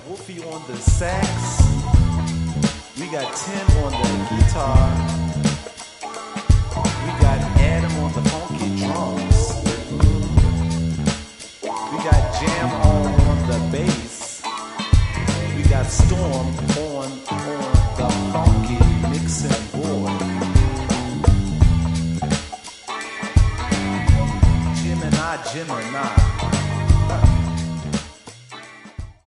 Wolfie on the sax. We got Tim on the guitar. We got Adam on the funky drums. We got Jam on the bass. We got Storm on the funky mixing board. Gemini, Gemini.